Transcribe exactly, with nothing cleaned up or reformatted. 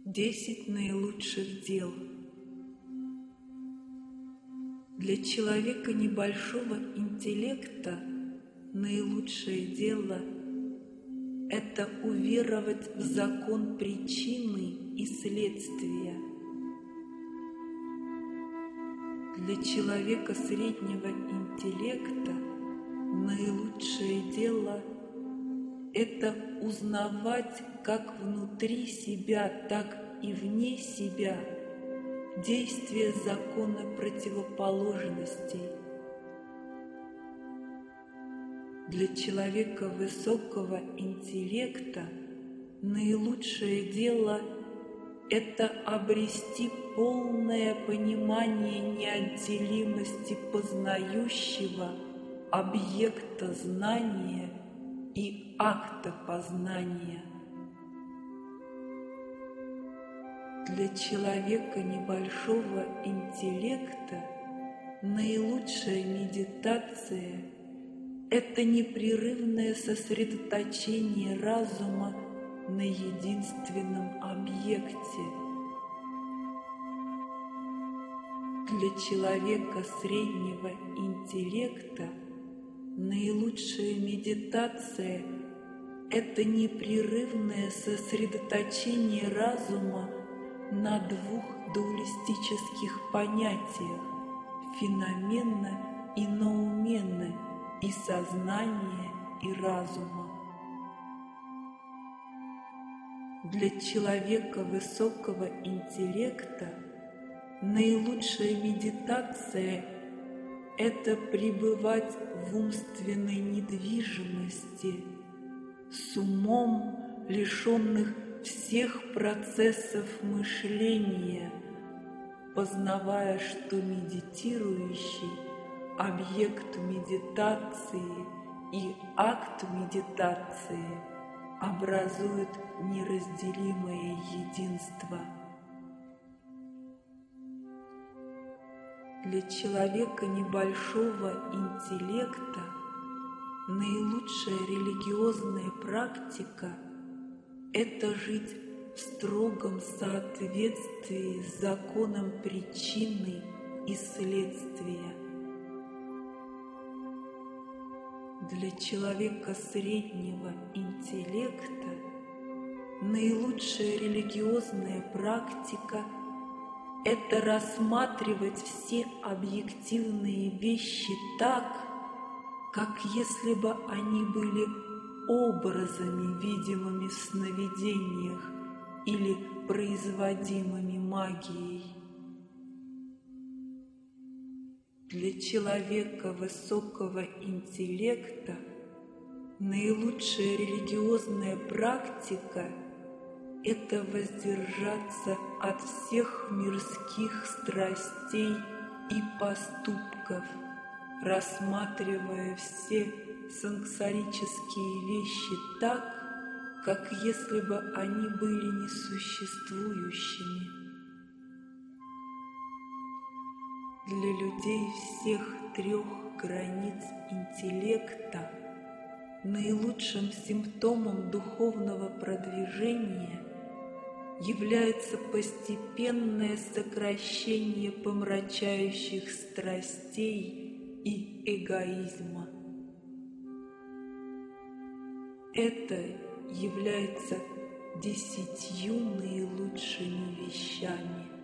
Десять наилучших дел. Для человека небольшого интеллекта наилучшее дело – это уверовать в закон причины и следствия. Для человека среднего интеллекта наилучшее дело – это узнавать как внутри себя, так и вне себя действие закона противоположностей. Для человека высокого интеллекта наилучшее дело – это обрести полное понимание неотделимости познающего объекта знания и акта познания. Для человека небольшого интеллекта наилучшая медитация – это непрерывное сосредоточение разума на единственном объекте. Для человека среднего интеллекта наилучшая медитация – это непрерывное сосредоточение разума на двух дуалистических понятиях – феномена и ноумена, и сознания, и разума. Для человека высокого интеллекта наилучшая медитация – это пребывать в умственной недвижимости, с умом, лишенных всех процессов мышления, познавая, что медитирующий, объект медитации и акт медитации образуют неразделимое единство. Для человека небольшого интеллекта наилучшая религиозная практика – это жить в строгом соответствии с законом причины и следствия. Для человека среднего интеллекта наилучшая религиозная практика – это рассматривать все объективные вещи так, как если бы они были образами, видимыми в сновидениях или производимыми магией. Для человека высокого интеллекта наилучшая религиозная практика – это воздержаться от всех мирских страстей и поступков, рассматривая все сансарические вещи так, как если бы они были несуществующими. Для людей всех трех границ интеллекта наилучшим симптомом духовного продвижения является постепенное сокращение помрачающих страстей и эгоизма. Это является десятью наилучшими вещами.